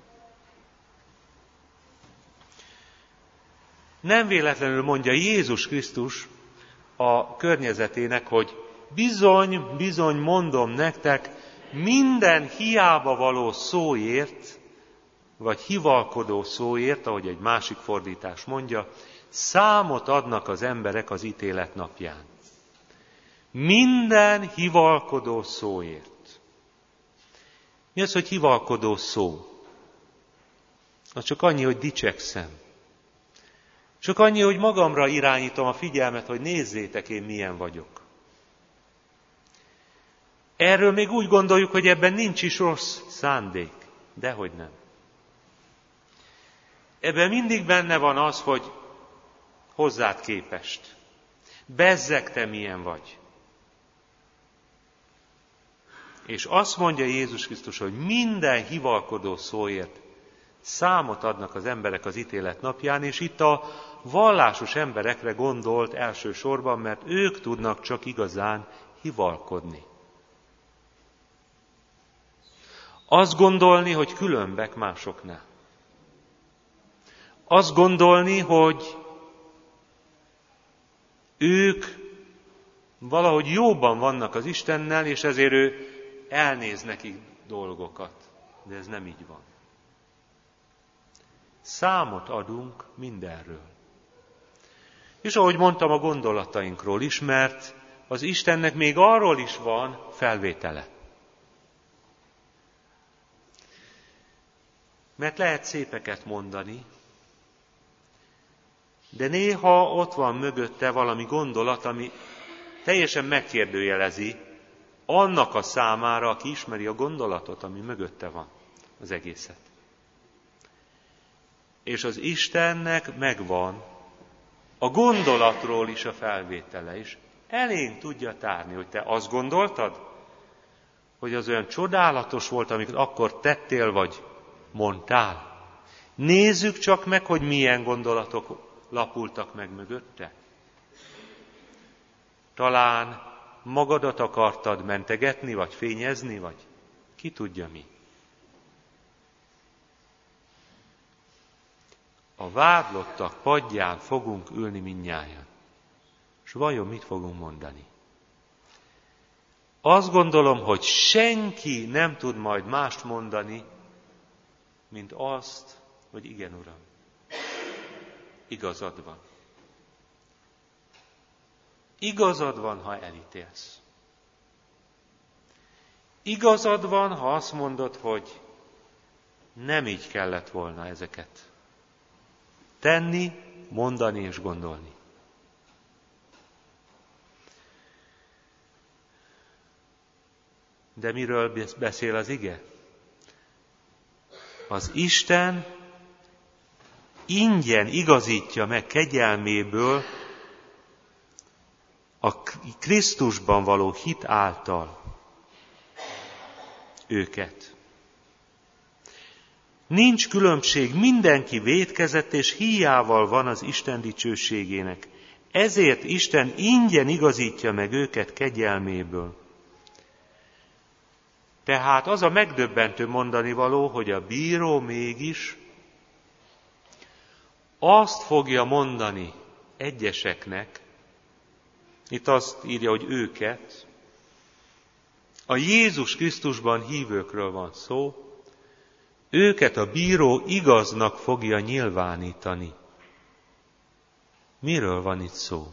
Nem véletlenül mondja Jézus Krisztus a környezetének, hogy bizony, bizony mondom nektek, minden hiába való szóért, vagy hivalkodó szóért, ahogy egy másik fordítás mondja, számot adnak az emberek az ítélet napján. Minden hivalkodó szóért. Mi az, hogy hivalkodó szó? Az csak annyi, hogy dicsekszem. Csak annyi, hogy magamra irányítom a figyelmet, hogy nézzétek, én milyen vagyok. Erről még úgy gondoljuk, hogy ebben nincs is rossz szándék. Dehogy nem. Ebben mindig benne van az, hogy hozzád képest. Bezzeg, te milyen vagy. És azt mondja Jézus Krisztus, hogy minden hivalkodó szóért számot adnak az emberek az ítélet napján, és itt a vallásos emberekre gondolt elsősorban, mert ők tudnak csak igazán hivalkodni. Azt gondolni, hogy különbek másoknál. Azt gondolni, hogy ők valahogy jóban vannak az Istennel, és ezért ő elnéz nekik dolgokat. De ez nem így van. Számot adunk mindenről. És ahogy mondtam, a gondolatainkról is, mert az Istennek még arról is van felvétele. Mert lehet szépeket mondani, de néha ott van mögötte valami gondolat, ami teljesen megkérdőjelezi annak a számára, aki ismeri a gondolatot, ami mögötte van, az egészet. És az Istennek megvan a gondolatról is a felvétele, és elénk tudja tárni, hogy te azt gondoltad, hogy az olyan csodálatos volt, amit akkor tettél vagy mondtál. Nézzük csak meg, hogy milyen gondolatok lapultak meg mögötte. Talán magadat akartad mentegetni, vagy fényezni, vagy ki tudja mi. A vádlottak padján fogunk ülni mindnyájan. És vajon mit fogunk mondani? Azt gondolom, hogy senki nem tud majd mást mondani, mint azt, hogy igen, Uram, igazad van. Igazad van, ha elítélsz. Igazad van, ha azt mondod, hogy nem így kellett volna ezeket tenni, mondani és gondolni. De miről beszél az ige? Az Isten ingyen igazítja meg kegyelméből a Krisztusban való hit által őket. Nincs különbség, mindenki vétkezett és híjával van az Isten dicsőségének. Ezért Isten ingyen igazítja meg őket kegyelméből. Tehát az a megdöbbentő mondanivaló, hogy a bíró mégis azt fogja mondani egyeseknek, itt azt írja, hogy őket, a Jézus Krisztusban hívőkről van szó, őket a bíró igaznak fogja nyilvánítani. Miről van itt szó?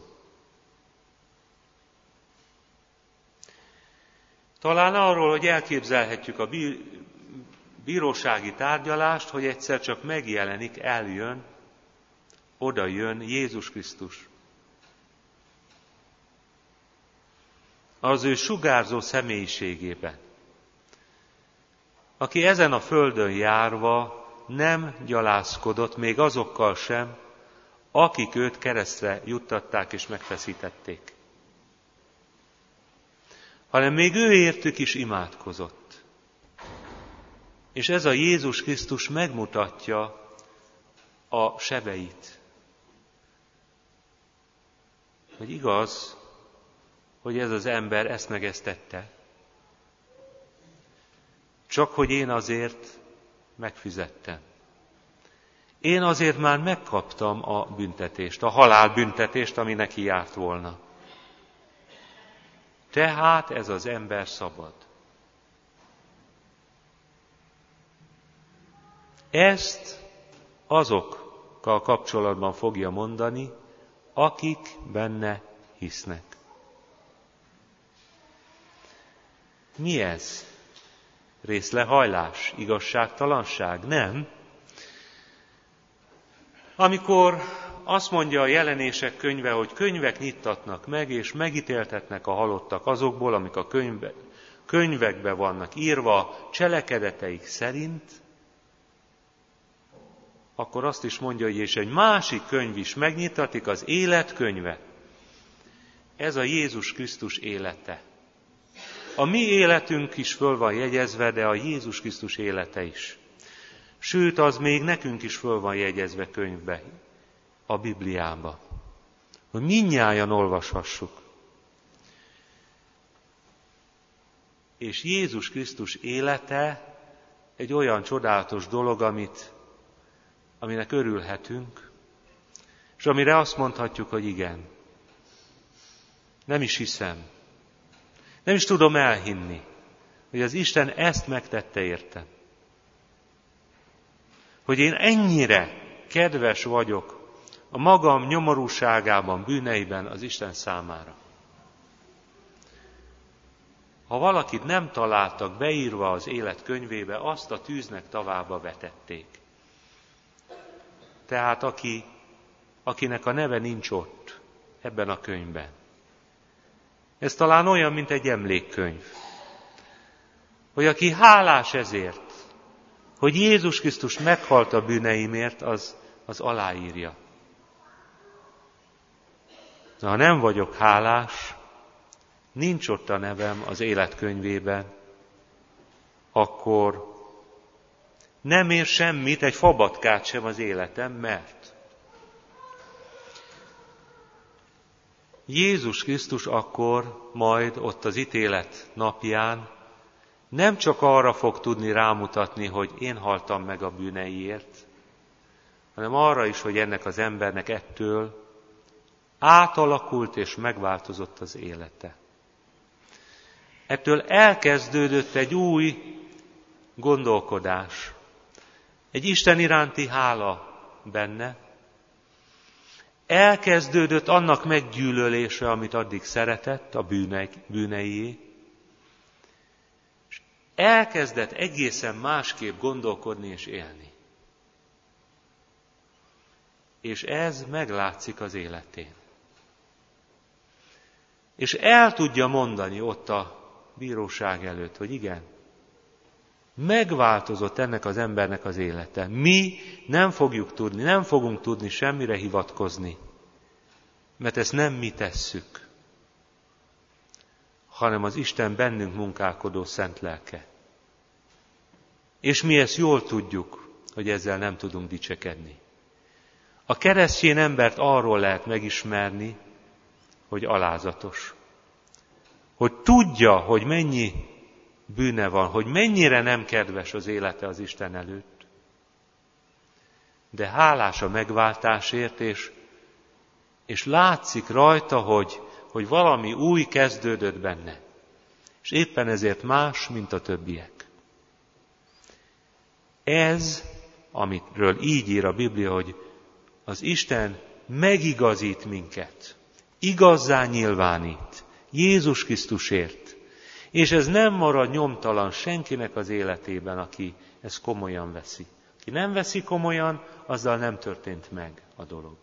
Talán arról, hogy elképzelhetjük a bírósági tárgyalást, hogy egyszer csak megjelenik, eljön, oda jön Jézus Krisztus. Az ő sugárzó személyiségében, aki ezen a földön járva nem gyalázkodott még azokkal sem, akik őt keresztre juttatták és megfeszítették, hanem még ő értük is imádkozott. És ez a Jézus Krisztus megmutatja a sebeit. Hogy igaz, hogy ez az ember ezt meg ezt tette, csak hogy én azért megfizettem. Én azért már megkaptam a büntetést, a halálbüntetést, ami neki járt volna. Tehát ez az ember szabad. Ezt azokkal kapcsolatban fogja mondani, akik benne hisznek. Mi ez? Részlehajlás, igazságtalanság? Nem. Amikor azt mondja a Jelenések könyve, hogy könyvek nyittatnak meg, és megítéltetnek a halottak azokból, amik a könyvbe, könyvekbe vannak írva cselekedeteik szerint, akkor azt is mondja, hogy és egy másik könyv is megnyitatik, az életkönyve. Ez a Jézus Krisztus élete. A mi életünk is föl van jegyezve, de a Jézus Krisztus élete is. Sőt, az még nekünk is föl van jegyezve könyvbe, a Bibliába, hogy mindnyájan olvashassuk. És Jézus Krisztus élete egy olyan csodálatos dolog, amit, aminek örülhetünk, és amire azt mondhatjuk, hogy igen. Nem is hiszem. Nem is tudom elhinni, hogy az Isten ezt megtette értem. Hogy én ennyire kedves vagyok a magam nyomorúságában, bűneiben az Isten számára. Ha valakit nem találtak beírva az élet könyvébe, azt a tűznek tavába vetették. Tehát aki, akinek a neve nincs ott, ebben a könyvben. Ez talán olyan, mint egy emlékkönyv. Hogy aki hálás ezért, hogy Jézus Krisztus meghalt a bűneimért, az, az aláírja. De ha nem vagyok hálás, nincs ott a nevem az életkönyvében, akkor nem ér semmit, egy fabatkát sem az életem, mert Jézus Krisztus akkor majd ott az ítélet napján nem csak arra fog tudni rámutatni, hogy én haltam meg a bűneiért, hanem arra is, hogy ennek az embernek ettől átalakult és megváltozott az élete. Ettől elkezdődött egy új gondolkodás, egy Isten iránti hála benne, elkezdődött annak meggyűlölése, amit addig szeretett, a bűne, bűneié, és elkezdett egészen másképp gondolkodni és élni. És ez meglátszik az életén. És el tudja mondani ott a bíróság előtt, hogy igen, megváltozott ennek az embernek az élete. Mi nem fogjuk tudni, nem fogunk tudni semmire hivatkozni, mert ezt nem mi tesszük, hanem az Isten bennünk munkálkodó szent lelke. És mi ezt jól tudjuk, hogy ezzel nem tudunk dicsekedni. A keresztény embert arról lehet megismerni, hogy alázatos. Hogy tudja, hogy mennyi bűne van, hogy mennyire nem kedves az élete az Isten előtt. De hálás a megváltásért, és, és látszik rajta, hogy, hogy valami új kezdődött benne. És éppen ezért más, mint a többiek. Ez, amiről így ír a Biblia, hogy az Isten megigazít minket, igazzá nyilvánít Jézus Krisztusért, és ez nem marad nyomtalan senkinek az életében, aki ezt komolyan veszi. Aki nem veszi komolyan, azzal nem történt meg a dolog.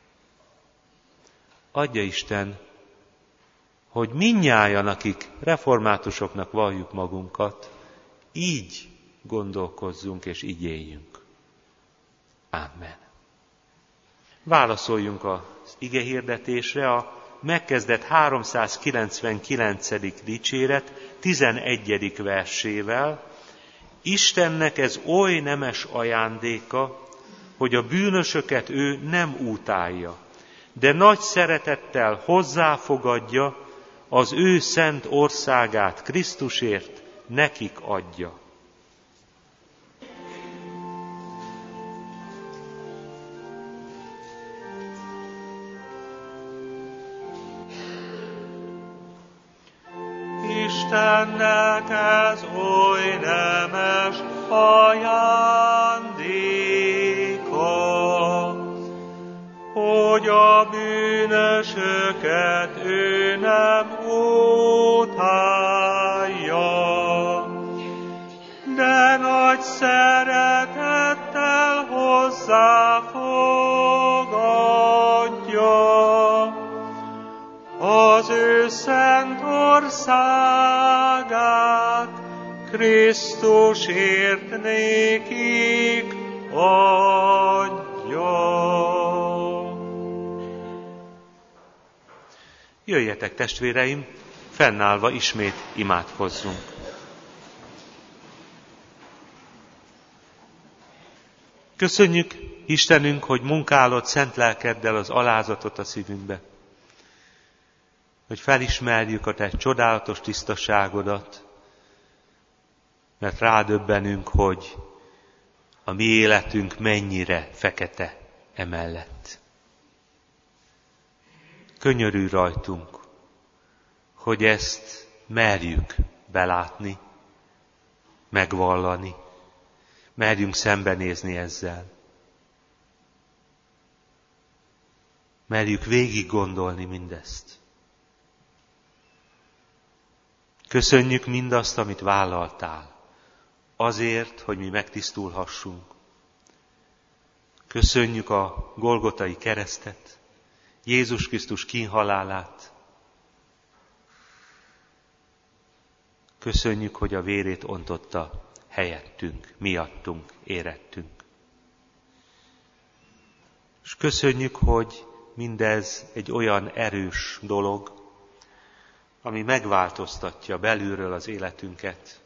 Adja Isten, hogy mindnyájan, akik reformátusoknak valljuk magunkat, így gondolkozzunk és így éljünk. Ámen. Válaszoljunk az igehirdetésre, a megkezdett háromszázkilencvenkilencedik dicséret tizenegyedik versével. Istennek ez oly nemes ajándéka, hogy a bűnösöket ő nem utálja, de nagy szeretettel hozzáfogadja, az ő szent országát Krisztusért nekik adja. Istennek ez oly nemes ajándéka, hogy a bűnösöket ő nem utálja, de nagy szeretettel hozzáfogadja az ő szent országát, Krisztusért nékik adja. Jöjjetek, testvéreim, fennállva ismét imádkozzunk. Köszönjük, Istenünk, hogy munkálod szent lelkeddel az alázatot a szívünkbe, hogy felismerjük a te csodálatos tisztaságodat, mert rádöbbenünk, hogy a mi életünk mennyire fekete emellett. Könyörülj rajtunk, hogy ezt merjük belátni, megvallani, merjünk szembenézni ezzel. Merjük végig gondolni mindezt. Köszönjük mindazt, amit vállaltál, azért, hogy mi megtisztulhassunk. Köszönjük a Golgotai keresztet, Jézus Krisztus kínhalálát. Köszönjük, hogy a vérét ontotta helyettünk, miattunk, érettünk. És köszönjük, hogy mindez egy olyan erős dolog, ami megváltoztatja belülről az életünket.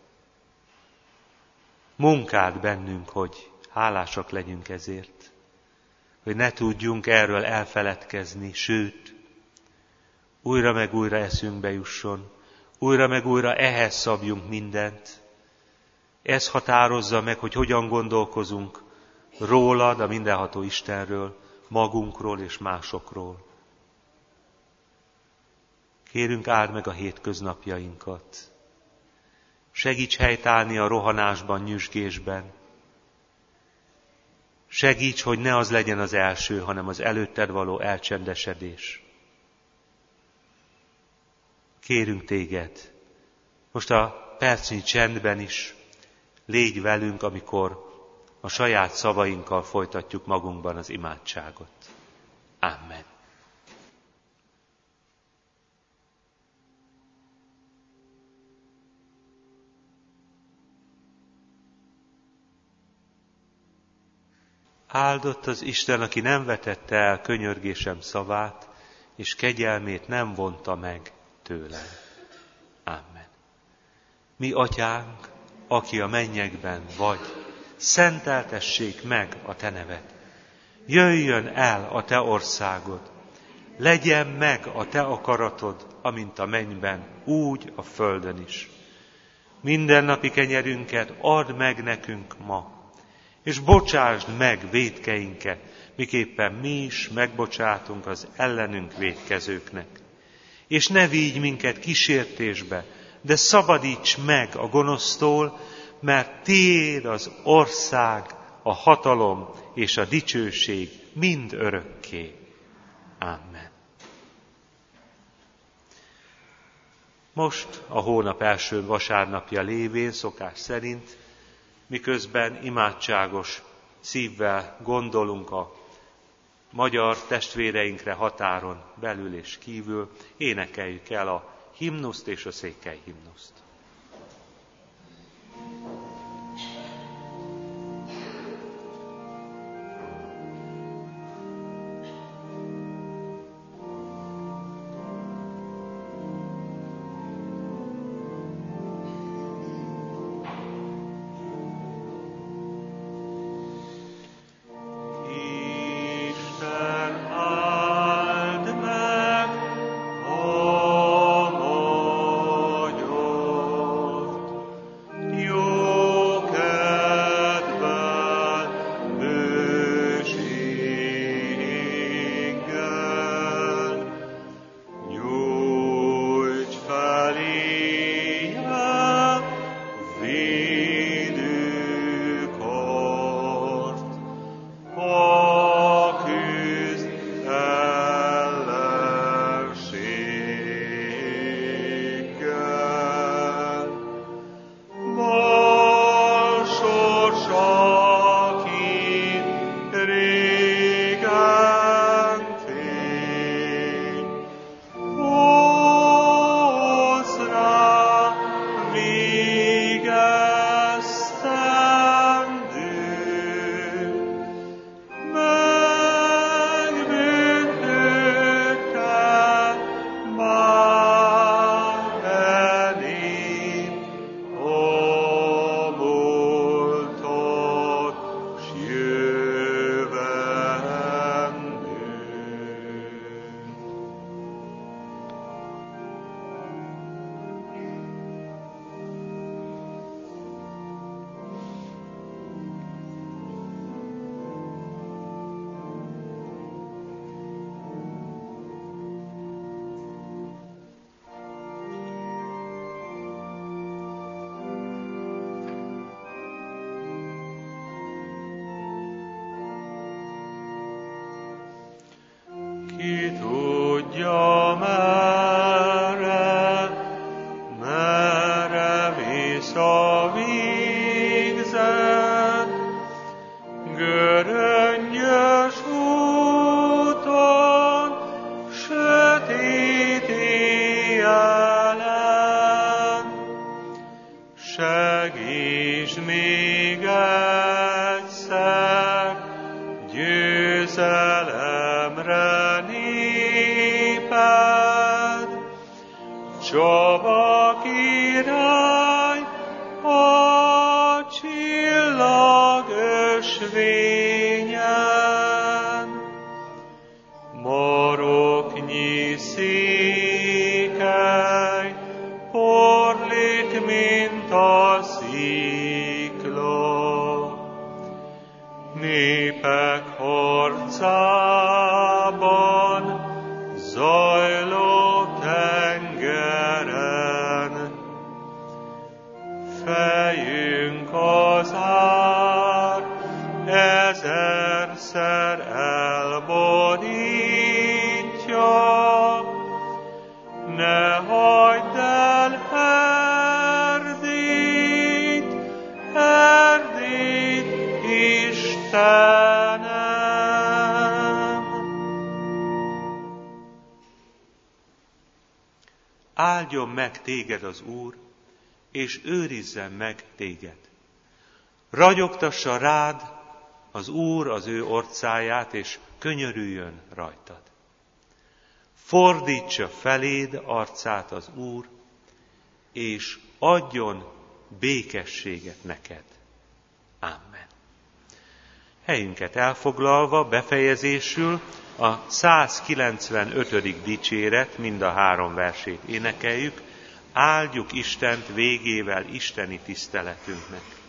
Munkád bennünk, hogy hálásak legyünk ezért, hogy ne tudjunk erről elfeledkezni, sőt, újra meg újra eszünkbe jusson, újra meg újra ehhez szabjunk mindent. Ez határozza meg, hogy hogyan gondolkozunk rólad, a mindenható Istenről, magunkról és másokról. Kérünk, áld meg a hétköznapjainkat. Segíts helytállni a rohanásban, nyüzsgésben. Segíts, hogy ne az legyen az első, hanem az előtted való elcsendesedés. Kérünk téged, most a percnyi csendben is légy velünk, amikor a saját szavainkkal folytatjuk magunkban az imádságot. Amen. Áldott az Isten, aki nem vetette el könyörgésem szavát, és kegyelmét nem vonta meg tőlem. Amen. Mi atyánk, aki a mennyekben vagy, szenteltessék meg a te neved. Jöjjön el a te országod, legyen meg a te akaratod, amint a mennyben, úgy a földön is. Mindennapi kenyerünket add meg nekünk ma, és bocsásd meg vétkeinket, miképpen mi is megbocsátunk az ellenünk vétkezőknek. És ne vigy minket kísértésbe, de szabadíts meg a gonosztól, mert tiéd az ország, a hatalom és a dicsőség mind örökké. Amen. Most a hónap első vasárnapja lévén szokás szerint, miközben imádságos szívvel gondolunk a magyar testvéreinkre határon belül és kívül, énekeljük el a himnuszt és a székely himnuszt. Ki tudja merre, merre te néped, csava király, a csillag ösvényen, maroknyi székely, porlik, mint a szikla. Népek harcában, zajló tengeren, fejünk az ár ezerszer elborítja, ne hagyd el Erdélyt, Erdélyt, Istenem! Áldjon meg téged az Úr, és őrizzen meg téged. Ragyogtassa rád az Úr az ő orcáját, és könyörüljön rajtad. Fordítsa feléd arcát az Úr, és adjon békességet neked. Amen. Helyünket elfoglalva, befejezésül a százkilencvenötödik dicséret, mind a három versét énekeljük. Áldjuk Istent végével isteni tiszteletünknek.